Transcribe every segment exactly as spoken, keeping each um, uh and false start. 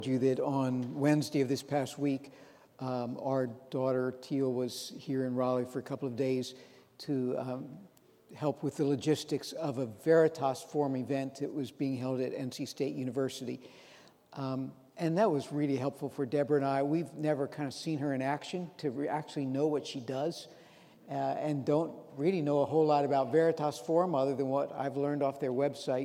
You that on Wednesday of this past week, um, our daughter Teal was here in Raleigh for a couple of days to um, help with the logistics of a Veritas Forum event that was being held at N C State University. Um, and that was really helpful for Deborah and I. We've never kind of seen her in action to re- actually know what she does uh, and don't really know a whole lot about Veritas Forum other than what I've learned off their website.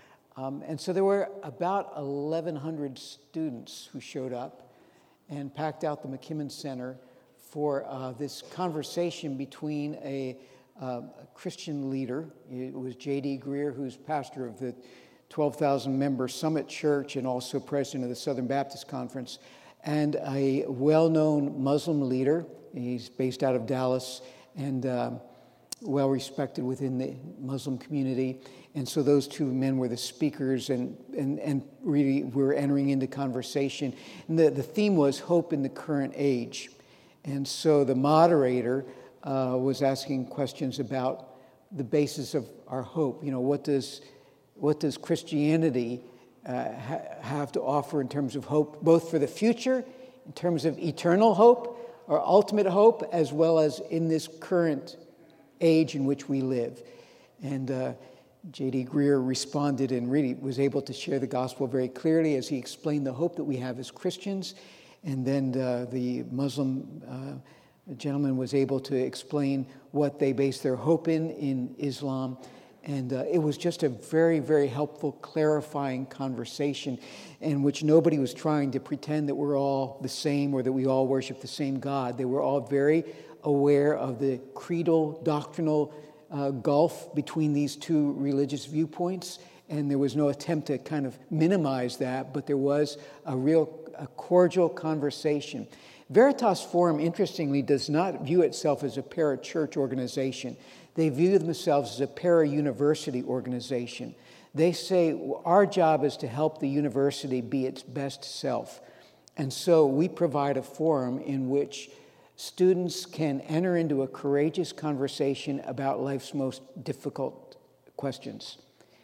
Um, and so there were about eleven hundred students who showed up and packed out the McKimmon Center for uh, this conversation between a, uh, a Christian leader. It was J D Greer, who's pastor of the twelve thousand member Summit Church and also president of the Southern Baptist Conference, and a well-known Muslim leader. He's based out of Dallas and uh, well-respected within the Muslim community. And so those two men were the speakers, and and, and really were entering into conversation. And the, the theme was hope in the current age. And so the moderator uh, was asking questions about the basis of our hope. You know, what does what does Christianity uh, ha- have to offer in terms of hope, both for the future, in terms of eternal hope, or ultimate hope, as well as in this current age in which we live. And uh, J D Greer responded and really was able to share the gospel very clearly as he explained the hope that we have as Christians. And then uh, the Muslim uh, gentleman was able to explain what they base their hope in in Islam. And uh, it was just a very, very helpful, clarifying conversation in which nobody was trying to pretend that we're all the same or that we all worship the same God. They were all very aware of the creedal, doctrinal uh, gulf between these two religious viewpoints, and there was no attempt to kind of minimize that, but there was a real a cordial conversation. Veritas Forum, interestingly, does not view itself as a para-church organization. They view themselves as a para-university organization. They say our job is to help the university be its best self. And so we provide a forum in which students can enter into a courageous conversation about life's most difficult questions,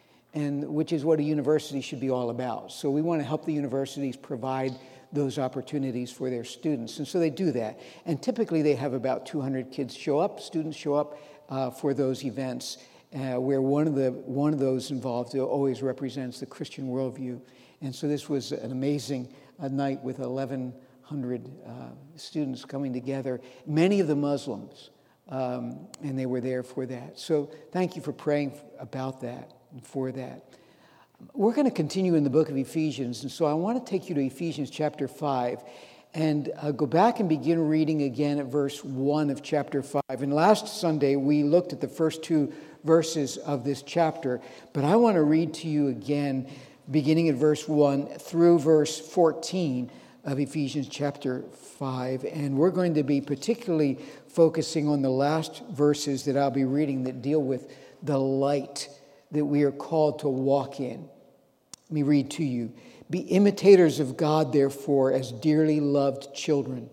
and which is what a university should be all about. So we want to help the universities provide those opportunities for their students. And so they do that. And typically they have about two hundred kids show up, students show up uh, for those events, uh, where one of the one of those involved always represents the Christian worldview. And so this was an amazing uh, night with eleven hundred uh, students coming together, many of the Muslims, um, and they were there for that. So thank you for praying about that and for that. We're going to continue in the book of Ephesians, and so I want to take you to Ephesians chapter five and uh, go back and begin reading again at verse one of chapter five. And last Sunday, we looked at the first two verses of this chapter, but I want to read to you again, beginning at verse one through verse fourteen of Ephesians chapter five. And we're going to be particularly focusing on the last verses that I'll be reading that deal with the light that we are called to walk in. Let me read to you. Be imitators of God, therefore, as dearly loved children,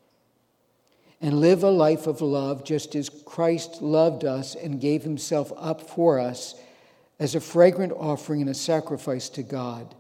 and live a life of love just as Christ loved us and gave himself up for us as a fragrant offering and a sacrifice to God.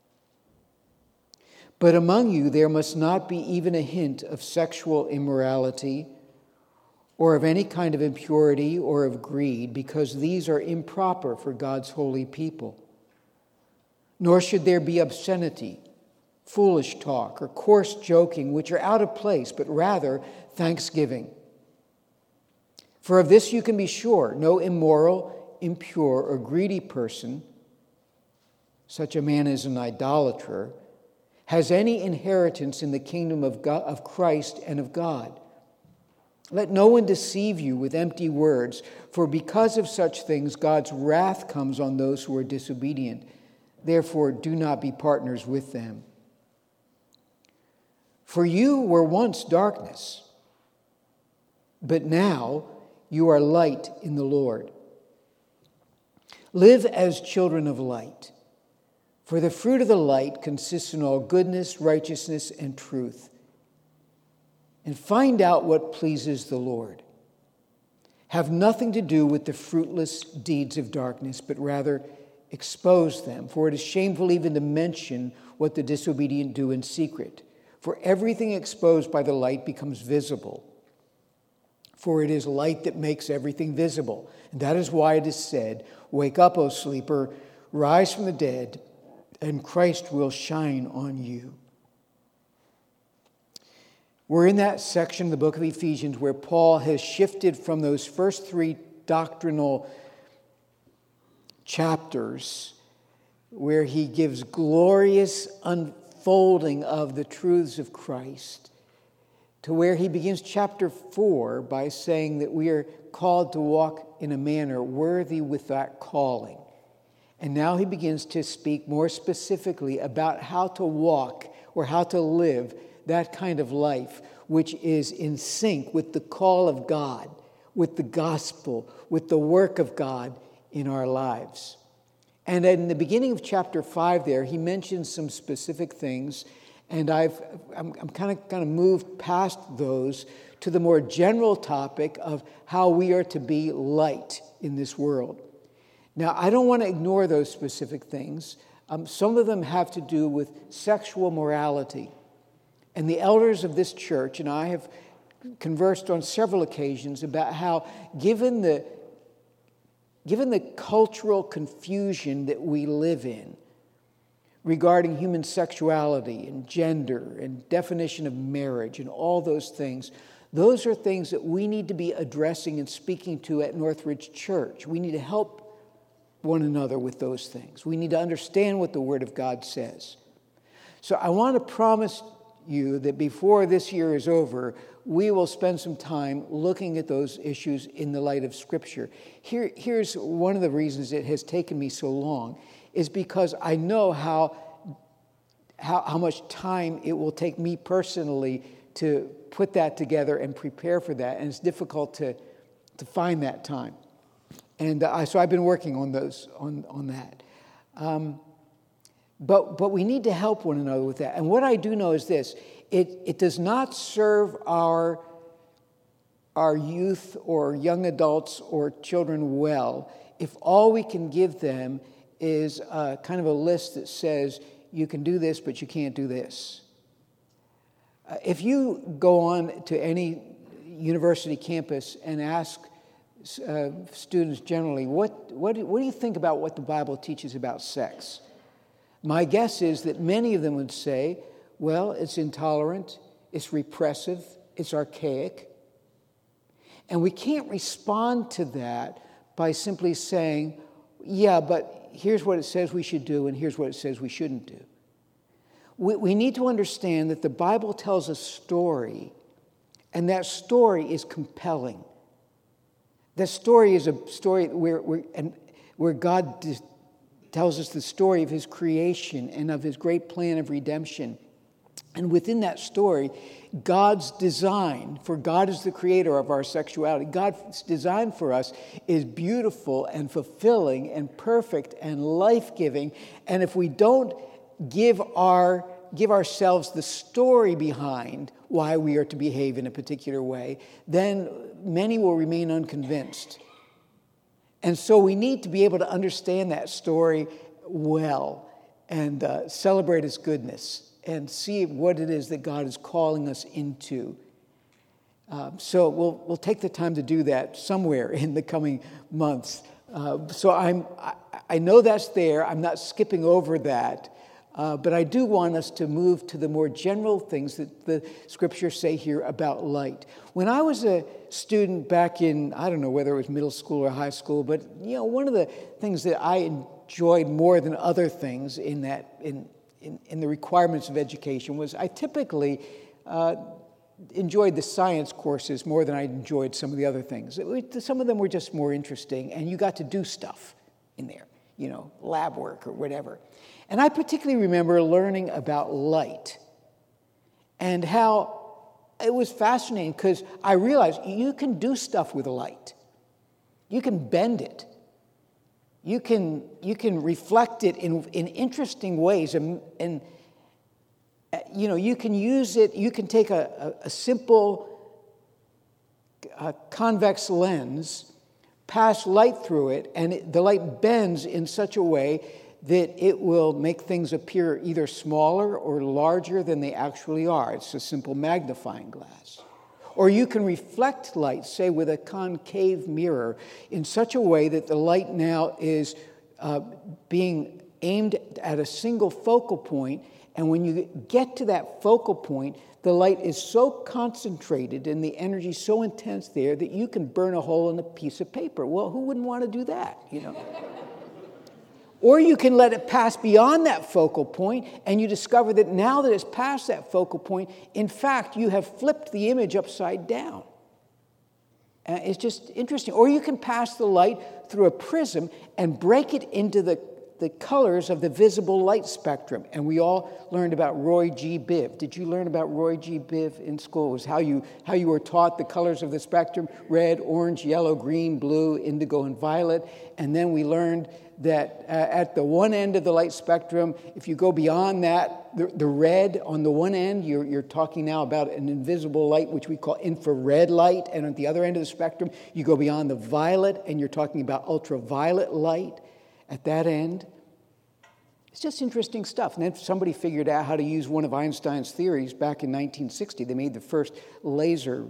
But among you there must not be even a hint of sexual immorality or of any kind of impurity or of greed, because these are improper for God's holy people. Nor should there be obscenity, foolish talk, or coarse joking, which are out of place, but rather thanksgiving. For of this you can be sure, no immoral, impure, or greedy person, such a man as an idolater, has any inheritance in the kingdom of God, of Christ and of God. Let no one deceive you with empty words, for because of such things God's wrath comes on those who are disobedient. Therefore, do not be partners with them. For you were once darkness, but now you are light in the Lord. Live as children of light. For the fruit of the light consists in all goodness, righteousness, and truth. And find out what pleases the Lord. Have nothing to do with the fruitless deeds of darkness, but rather expose them, for it is shameful even to mention what the disobedient do in secret. For everything exposed by the light becomes visible. For it is light that makes everything visible. And that is why it is said, "Wake up, O sleeper, rise from the dead, and Christ will shine on you." We're in that section of the book of Ephesians where Paul has shifted from those first three doctrinal chapters where he gives glorious unfolding of the truths of Christ to where he begins chapter four by saying that we are called to walk in a manner worthy with that calling. And now he begins to speak more specifically about how to walk or how to live that kind of life which is in sync with the call of God, with the gospel, with the work of God in our lives. And in the beginning of chapter five there, he mentions some specific things, and I've, I'm, I'm kind of kind of moved past those to the more general topic of how we are to be light in this world. Now, I don't want to ignore those specific things. Um, some of them have to do with sexual morality. And the elders of this church and I have conversed on several occasions about how, given the, given the cultural confusion that we live in regarding human sexuality and gender and definition of marriage and all those things, those are things that we need to be addressing and speaking to at Northridge Church. We need to help one another with those things. We need to understand what the Word of God says. So I want to promise you that before this year is over, we will spend some time looking at those issues in the light of Scripture. Here, here's one of the reasons it has taken me so long, is because I know how, how, how much time it will take me personally to put that together and prepare for that, and it's difficult to, to find that time. And uh, so I've been working on those on, on that. Um, But but we need to help one another with that. And what I do know is this: it it does not serve our our youth or young adults or children well if all we can give them is a, kind of a list that says you can do this, but you can't do this. Uh, if you go on to any university campus and ask uh, students generally, what what do, what do you think about what the Bible teaches about sex? My guess is that many of them would say, well, it's intolerant, it's repressive, it's archaic. And we can't respond to that by simply saying, yeah, but here's what it says we should do and here's what it says we shouldn't do. We, we need to understand that the Bible tells a story, and that story is compelling. That story is a story where, where, and where God dis- tells us the story of his creation and of his great plan of redemption. And within that story, God's design, for God is the creator of our sexuality, God's design for us is beautiful and fulfilling and perfect and life-giving. And if we don't give our give ourselves the story behind why we are to behave in a particular way, then many will remain unconvinced. And so we need to be able to understand that story well and uh, celebrate its goodness and see what it is that God is calling us into. Um, so we'll we'll take the time to do that somewhere in the coming months. Uh, so I'm I, I know that's there. I'm not skipping over that. Uh, but I do want us to move to the more general things that the scriptures say here about light. When I was a student back in, I don't know whether it was middle school or high school, but you know, one of the things that I enjoyed more than other things in that in in, in the requirements of education was I typically uh, enjoyed the science courses more than I enjoyed some of the other things. It, some of them were just more interesting, and you got to do stuff in there, you know, lab work or whatever. And I particularly remember learning about light and how it was fascinating because I realized you can do stuff with light. You can bend it. You can, you can reflect it in, in interesting ways. And, and, you know, you can use it, you can take a, a, a simple a convex lens, pass light through it, and it, the light bends in such a way that it will make things appear either smaller or larger than they actually are. It's a simple magnifying glass. Or you can reflect light, say with a concave mirror, in such a way that the light now is uh, being aimed at a single focal point, and when you get to that focal point, the light is so concentrated and the energy so intense there that you can burn a hole in a piece of paper. Well, who wouldn't want to do that, you know? Or you can let it pass beyond that focal point, and you discover that now that it's past that focal point, in fact, you have flipped the image upside down. Uh, it's just interesting. Or you can pass the light through a prism and break it into the, the colors of the visible light spectrum. And we all learned about Roy G. Biv. Did you learn about Roy G. Biv in school? It was how you, how you were taught the colors of the spectrum: red, orange, yellow, green, blue, indigo, and violet. And then we learned that uh, at the one end of the light spectrum, if you go beyond that, the, the red on the one end, you're, you're talking now about an invisible light, which we call infrared light. And at the other end of the spectrum, you go beyond the violet, and you're talking about ultraviolet light at that end. It's just interesting stuff. And then somebody figured out how to use one of Einstein's theories back in nineteen sixty. They made the first laser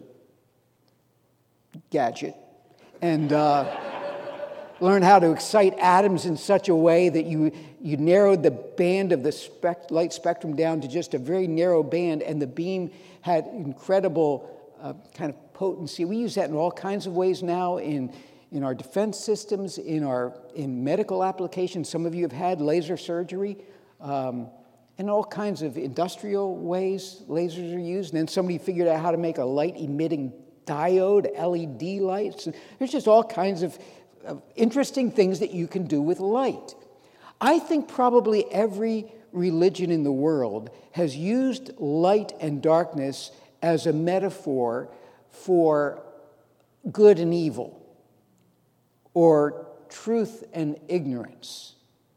gadget. And... Uh, learn how to excite atoms in such a way that you, you narrowed the band of the spec, light spectrum down to just a very narrow band, and the beam had incredible uh, kind of potency. We use that in all kinds of ways now in, in our defense systems, in our in medical applications. Some of you have had laser surgery. Um, in all kinds of industrial ways, lasers are used. And then somebody figured out how to make a light-emitting diode, L E D lights. There's just all kinds of Of interesting things that you can do with light. I think probably every religion in the world has used light and darkness as a metaphor for good and evil, or truth and ignorance.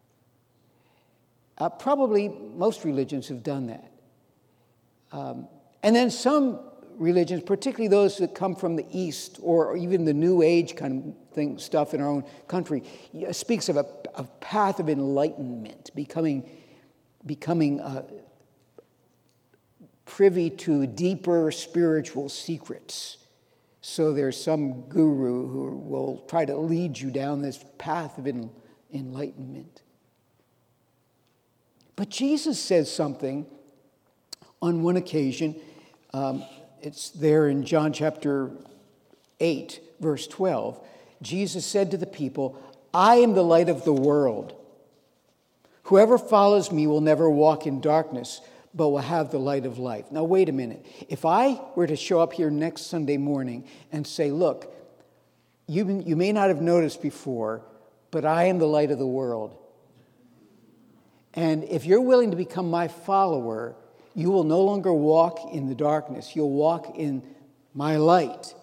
Uh, probably most religions have done that. Um, and then some religions, particularly those that come from the East, or even the New Age kind of thing, stuff in our own country, speaks of a, a path of enlightenment, becoming, becoming uh, privy to deeper spiritual secrets. So there's some guru who will try to lead you down this path of en- enlightenment. But Jesus says something on one occasion. Um, It's there in John chapter eight, verse twelve. Jesus said to the people, "I am the light of the world. Whoever follows me will never walk in darkness, but will have the light of life." Now, wait a minute. If I were to show up here next Sunday morning and say, "Look, you, you may not have noticed before, but I am the light of the world. And if you're willing to become my follower, you will no longer walk in the darkness. You'll walk in my light."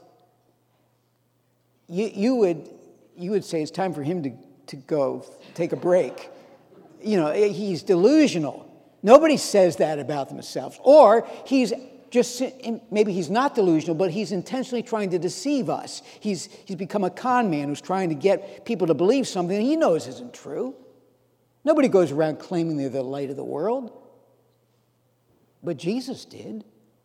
You, you would you would say it's time for him to, to go take a break. You know, he's delusional. Nobody says that about themselves. Or he's just, maybe he's not delusional, but he's intentionally trying to deceive us. He's, he's become a con man who's trying to get people to believe something he knows isn't true. Nobody goes around claiming they're the light of the world. But Jesus did.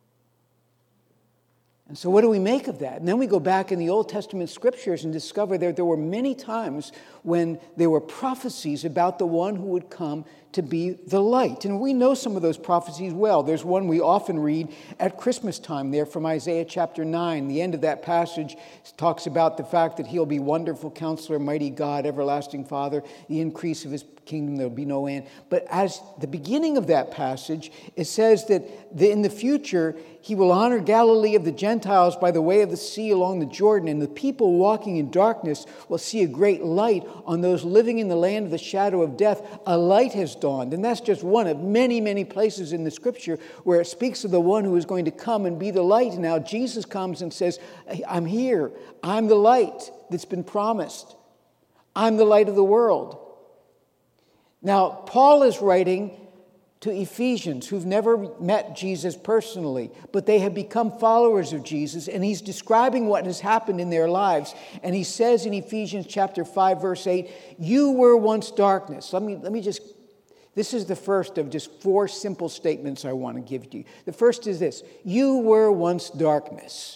And so what do we make of that? And then we go back in the Old Testament scriptures and discover that there were many times when there were prophecies about the one who would come to be the light. And we know some of those prophecies well. There's one we often read at Christmas time there from Isaiah chapter nine. The end of that passage talks about the fact that he'll be Wonderful Counselor, Mighty God, Everlasting Father, the increase of his kingdom, there'll be no end. But as the beginning of that passage, it says that in the future, he will honor Galilee of the Gentiles by the way of the sea along the Jordan, and the people walking in darkness will see a great light. On those living in the land of the shadow of death, a light has dawned. And that's just one of many, many places in the scripture where it speaks of the one who is going to come and be the light. Now Jesus comes and says, "I'm here. I'm the light that's been promised. I'm the light of the world." Now, Paul is writing to Ephesians who've never met Jesus personally, but they have become followers of Jesus, and he's describing what has happened in their lives. And he says in Ephesians chapter five, verse eight, you were once darkness. Let me, let me just, this is the first of just four simple statements I want to give to you. The first is this: you were once darkness.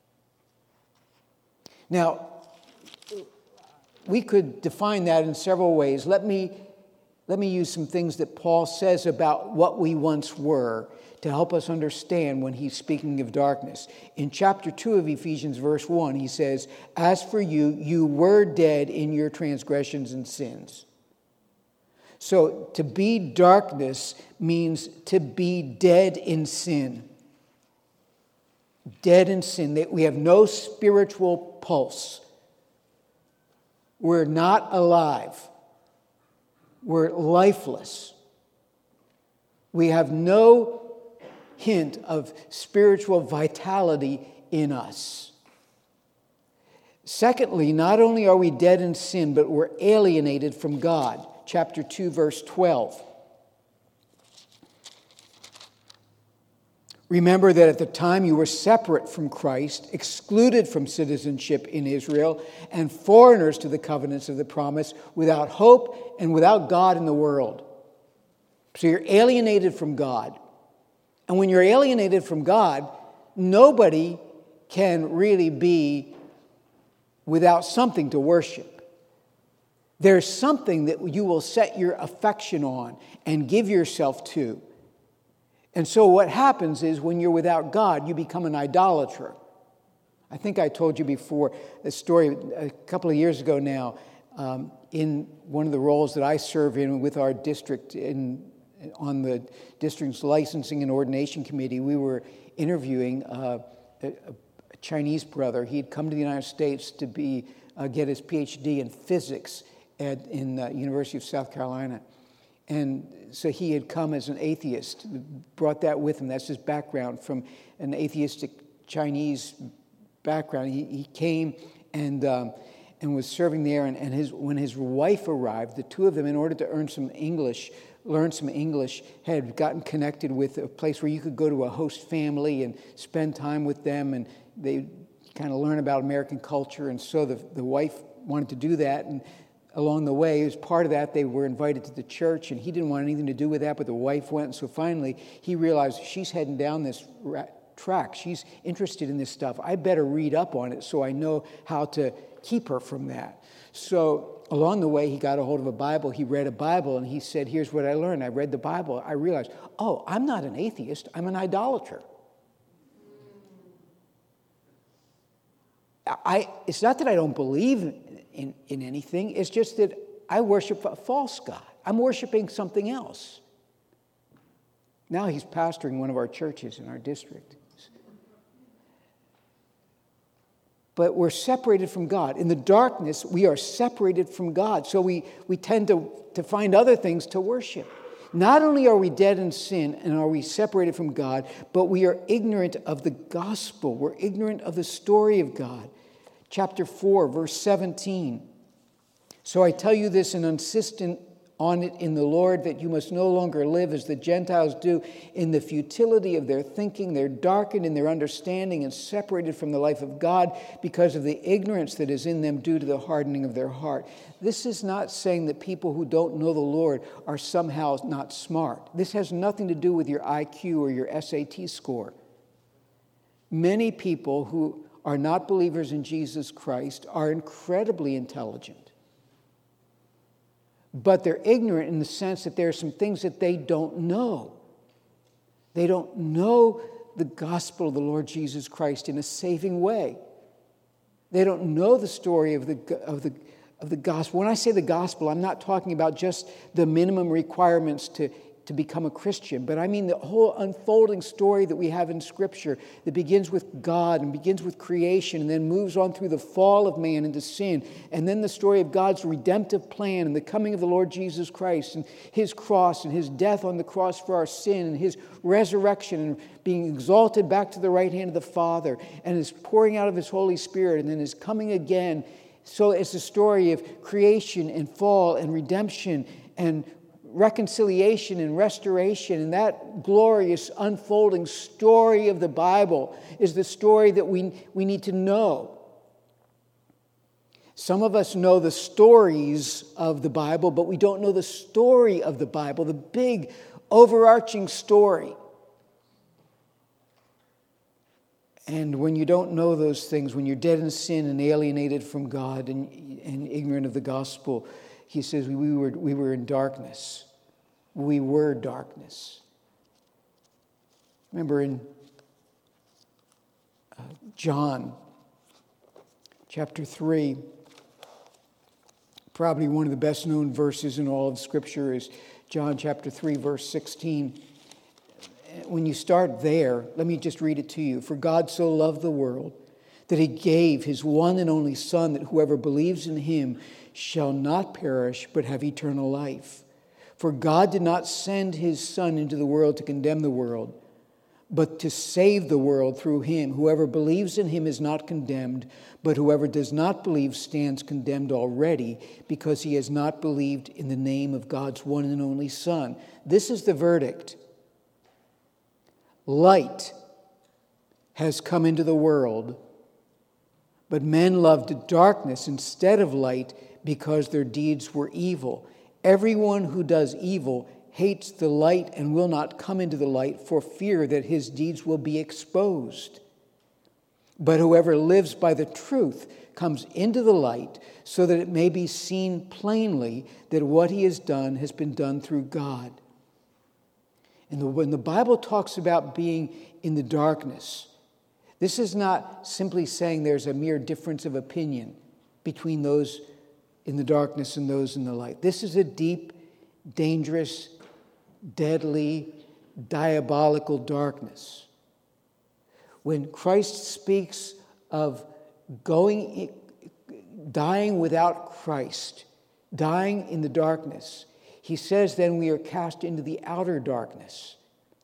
Now, we could define that in several ways. Let me Let me use some things that Paul says about what we once were to help us understand when he's speaking of darkness. In chapter two of Ephesians, verse one, he says, as for you, you were dead in your transgressions and sins. So to be darkness means to be dead in sin. Dead in sin. That we have no spiritual pulse. We're not alive. We're lifeless. We have no hint of spiritual vitality in us. Secondly, not only are we dead in sin, but we're alienated from God. Chapter two, verse twelve. Remember that at the time you were separate from Christ, excluded from citizenship in Israel, and foreigners to the covenants of the promise, without hope and without God in the world. So you're alienated from God. And when you're alienated from God, nobody can really be without something to worship. There's something that you will set your affection on and give yourself to. And so what happens is when you're without God, you become an idolater. I think I told you before a story a couple of years ago now, um, in one of the roles that I serve in with our district in, on the district's licensing and ordination committee. We were interviewing uh, a, a Chinese brother. He had come to the United States to be uh, get his P H D in physics at in the University of South Carolina. And so he had come as an atheist, brought that with him. That's his background, from an atheistic Chinese background. He, he came and um, and was serving there. And, and his when his wife arrived, the two of them, in order to earn some English, learn some English, had gotten connected with a place where you could go to a host family and spend time with them. And they kind of learn about American culture. And so the, the wife wanted to do that. And along the way, as part of that, they were invited to the church, and he didn't want anything to do with that, but the wife went. And so finally, he realized she's heading down this track. She's interested in this stuff. I better read up on it so I know how to keep her from that. So along the way, he got a hold of a Bible. He read a Bible, and he said, here's what I learned. I read the Bible. I realized, oh, I'm not an atheist. I'm an idolater. I, it's not that I don't believe in, in anything. It's just that I worship a false God. I'm worshiping something else. Now he's pastoring one of our churches in our district. But we're separated from God. In the darkness, we are separated from God. So we, we tend to, to find other things to worship. Not only are we dead in sin and are we separated from God, but we are ignorant of the gospel. We're ignorant of the story of God. Chapter four, verse seventeen. So I tell you this and insist on it in the Lord, that you must no longer live as the Gentiles do in the futility of their thinking. They're darkened in their understanding and separated from the life of God because of the ignorance that is in them due to the hardening of their heart. This is not saying that people who don't know the Lord are somehow not smart. This has nothing to do with your I Q or your S A T score. Many people who are not believers in Jesus Christ are incredibly intelligent. But they're ignorant in the sense that there are some things that they don't know. They don't know the gospel of the Lord Jesus Christ in a saving way. They don't know the story of the, of the, of the gospel. When I say the gospel, I'm not talking about just the minimum requirements to to become a Christian, but I mean the whole unfolding story that we have in Scripture that begins with God and begins with creation and then moves on through the fall of man into sin, and then the story of God's redemptive plan and the coming of the Lord Jesus Christ and His cross and His death on the cross for our sin and His resurrection and being exalted back to the right hand of the Father and His pouring out of His Holy Spirit and then His coming again. So it's a story of creation and fall and redemption and reconciliation and restoration, and that glorious unfolding story of the Bible is the story that we, we need to know. Some of us know the stories of the Bible, but we don't know the story of the Bible, the big overarching story. And when you don't know those things, when you're dead in sin and alienated from God and, and ignorant of the gospel, he says we were, we were in darkness. We were darkness. Remember in uh, John chapter three, probably one of the best known verses in all of Scripture is John chapter three, verse sixteen. When you start there, let me just read it to you. For God so loved the world that he gave his one and only Son, that whoever believes in him shall not perish but have eternal life. For God did not send his Son into the world to condemn the world, but to save the world through him. Whoever believes in him is not condemned, but whoever does not believe stands condemned already, because he has not believed in the name of God's one and only Son. This is the verdict. Light has come into the world, but men loved darkness instead of light because their deeds were evil. Everyone who does evil hates the light and will not come into the light for fear that his deeds will be exposed. But whoever lives by the truth comes into the light so that it may be seen plainly that what he has done has been done through God. And the, when the Bible talks about being in the darkness, this is not simply saying there's a mere difference of opinion between those in the darkness and those in the light. This is a deep, dangerous, deadly, diabolical darkness. When Christ speaks of going, dying without Christ, dying in the darkness, he says then we are cast into the outer darkness.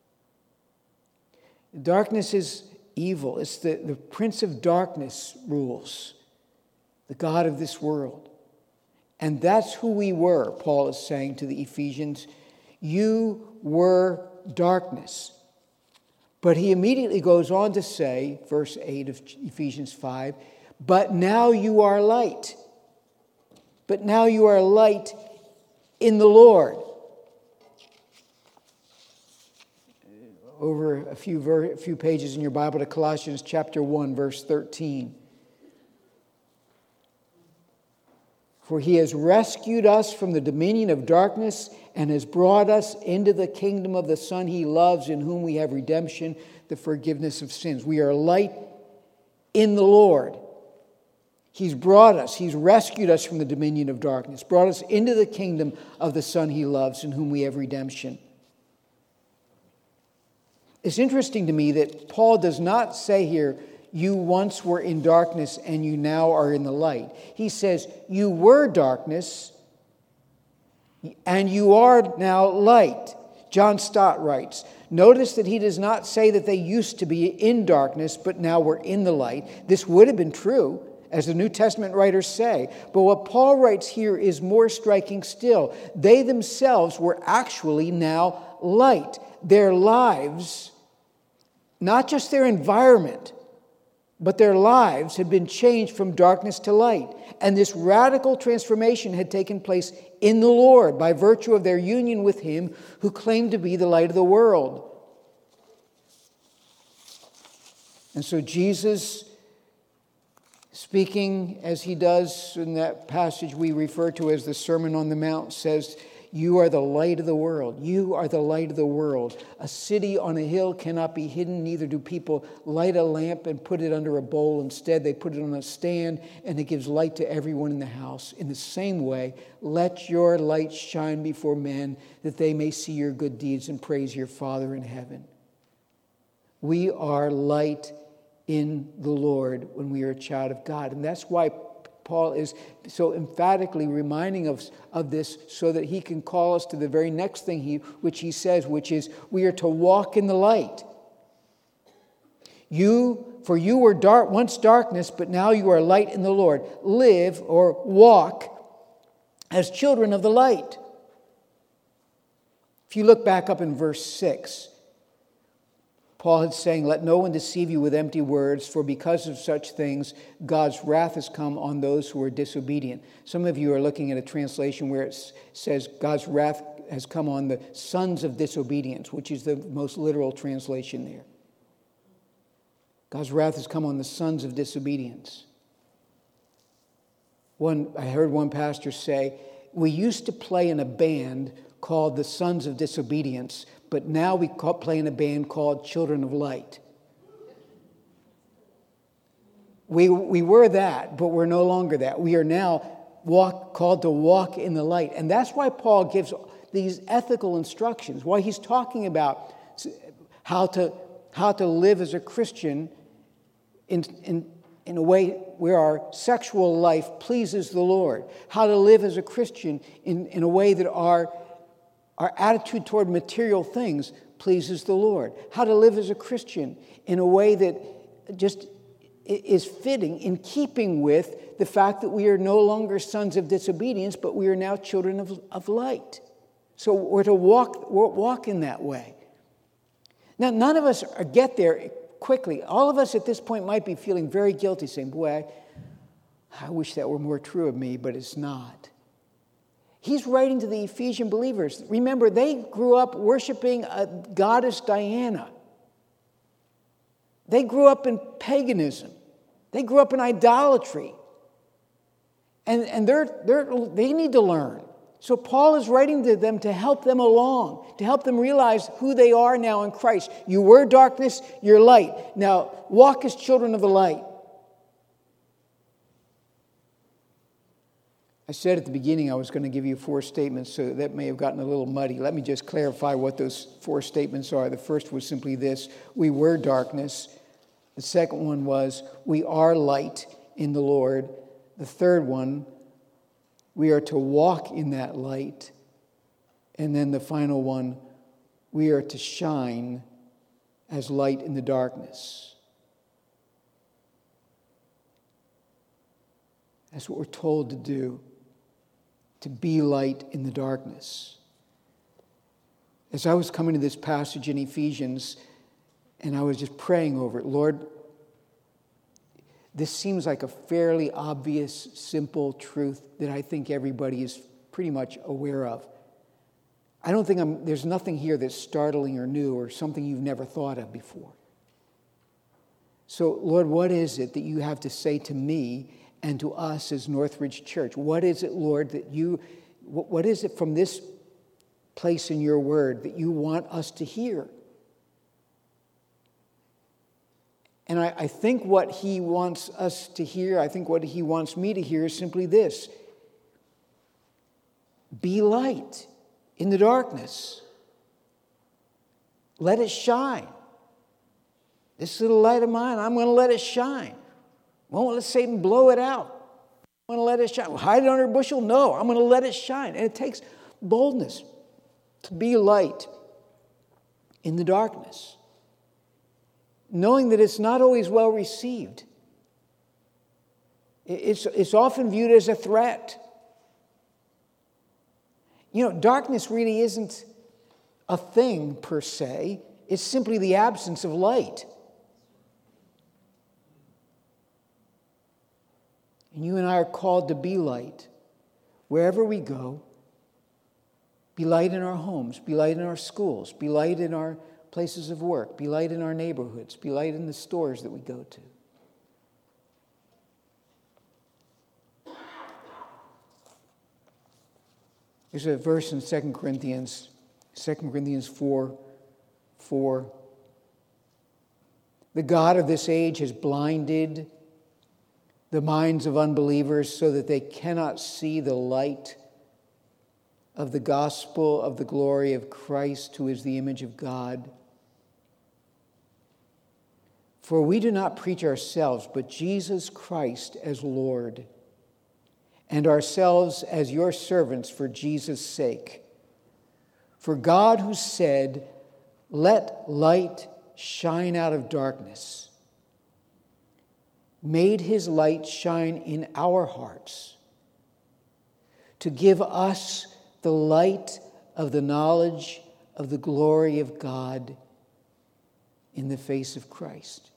Darkness is evil. It's the, the prince of darkness rules, the God of this world. And that's who we were, Paul is saying to the Ephesians. You were darkness. But he immediately goes on to say, verse eight of Ephesians five, but now you are light. But now you are light in the Lord. Over a few, ver- a few pages in your Bible to Colossians chapter one, verse thirteen. For he has rescued us from the dominion of darkness and has brought us into the kingdom of the Son he loves, in whom we have redemption, the forgiveness of sins. We are light in the Lord. He's brought us, he's rescued us from the dominion of darkness, brought us into the kingdom of the Son he loves, in whom we have redemption. It's interesting to me that Paul does not say here, you once were in darkness and you now are in the light. He says, you were darkness and you are now light. John Stott writes, notice that he does not say that they used to be in darkness, but now we're in the light. This would have been true, as the New Testament writers say. But what Paul writes here is more striking still. They themselves were actually now light. Their lives, not just their environment, but their lives had been changed from darkness to light. And this radical transformation had taken place in the Lord by virtue of their union with him who claimed to be the light of the world. And so Jesus, speaking as he does in that passage we refer to as the Sermon on the Mount, says, you are the light of the world. You are the light of the world. A city on a hill cannot be hidden. Neither do people light a lamp and put it under a bowl. Instead, they put it on a stand, and it gives light to everyone in the house. In the same way, let your light shine before men, that they may see your good deeds and praise your Father in heaven. We are light in the Lord when we are a child of God. And that's why Paul is so emphatically reminding us of this, so that he can call us to the very next thing he, which he says, which is we are to walk in the light. You, for you were dark, once darkness, but now you are light in the Lord. Live or walk as children of the light. If you look back up in verse six, Paul is saying, let no one deceive you with empty words, for because of such things, God's wrath has come on those who are disobedient. Some of you are looking at a translation where it says God's wrath has come on the sons of disobedience, which is the most literal translation there. God's wrath has come on the sons of disobedience. One, I heard one pastor say, we used to play in a band called the Sons of Disobedience, but now we play in a band called Children of Light. We, we were that, but we're no longer that. We are now walk, called to walk in the light. And that's why Paul gives these ethical instructions, why he's talking about how to, how to live as a Christian in, in, in a way where our sexual life pleases the Lord, how to live as a Christian in, in a way that our Our attitude toward material things pleases the Lord. How to live as a Christian in a way that just is fitting, in keeping with the fact that we are no longer sons of disobedience, but we are now children of, of light. So we're to walk, walk in that way. Now, none of us are, get there quickly. All of us at this point might be feeling very guilty, saying, boy, I, I wish that were more true of me, but it's not. He's writing to the Ephesian believers. Remember, they grew up worshiping a goddess Diana. They grew up in paganism. They grew up in idolatry. And, and they're, they're, they need to learn. So Paul is writing to them to help them along, to help them realize who they are now in Christ. You were darkness, you're light. Now, walk as children of the light. I said at the beginning I was going to give you four statements, so that may have gotten a little muddy. Let me just clarify what those four statements are. The first was simply this: we were darkness. The second one was, we are light in the Lord. The third one, we are to walk in that light. And then the final one, we are to shine as light in the darkness. That's what we're told to do. To be light in the darkness. As I was coming to this passage in Ephesians, and I was just praying over it, Lord, this seems like a fairly obvious, simple truth that I think everybody is pretty much aware of. I don't think I'm, there's nothing here that's startling or new or something you've never thought of before. So, Lord, what is it that you have to say to me and to us as Northridge Church? What is it, Lord, that you, what is it from this place in your word that you want us to hear? And I, I think what he wants us to hear, I think what he wants me to hear is simply this: be light in the darkness. Let it shine. This little light of mine, I'm going to let it shine. Won't let Satan blow it out. I'm going to let it shine. Hide it under a bushel? No, I'm going to let it shine. And it takes boldness to be light in the darkness, knowing that it's not always well received. It's, it's often viewed as a threat. You know, darkness really isn't a thing per se. It's simply the absence of light. And you and I are called to be light wherever we go. Be light in our homes, be light in our schools, be light in our places of work, be light in our neighborhoods, be light in the stores that we go to. There's a verse in Second Corinthians, Second Corinthians four, four. The God of this age has blinded the minds of unbelievers so that they cannot see the light of the gospel of the glory of Christ, who is the image of God. For we do not preach ourselves, but Jesus Christ as Lord, and ourselves as your servants for Jesus' sake. For God, who said, "Let light shine out of darkness," made his light shine in our hearts to give us the light of the knowledge of the glory of God in the face of Christ.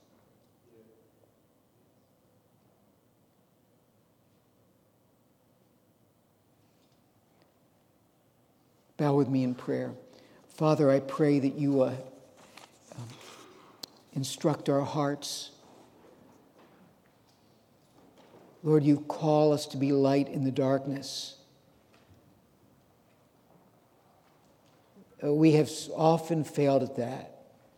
Bow with me in prayer. Father, I pray that you uh, um, instruct our hearts. Lord, you call us to be light in the darkness. Uh, we have often failed at that.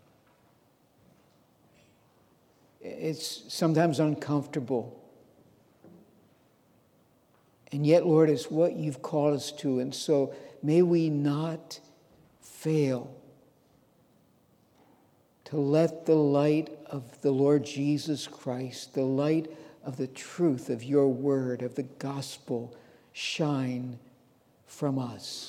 It's sometimes uncomfortable. And yet, Lord, it's what you've called us to. And so may we not fail to let the light of the Lord Jesus Christ, the light of the truth of your word, of the gospel, shine from us.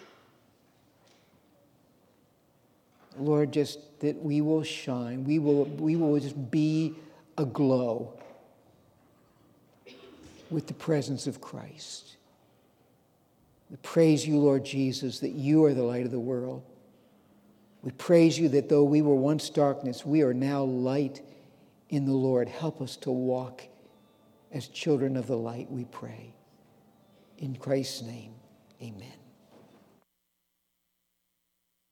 Lord, just that we will shine. We will, we will just be aglow with the presence of Christ. We praise you, Lord Jesus, that you are the light of the world. We praise you that though we were once darkness, we are now light in the Lord. Help us to walk as children of the light, we pray. In Christ's name, amen.